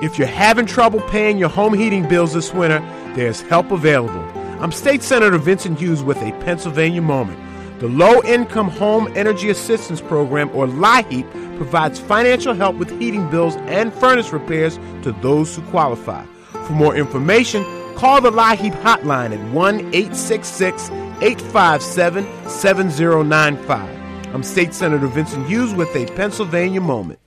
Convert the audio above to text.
If you're having trouble paying your home heating bills this winter, there's help available. I'm State Senator Vincent Hughes with a Pennsylvania moment. The Low Income Home Energy Assistance Program, or LIHEAP, provides financial help with heating bills and furnace repairs to those who qualify. For more information, call the LIHEAP hotline at 1-866-857-7095. I'm State Senator Vincent Hughes with a Pennsylvania moment.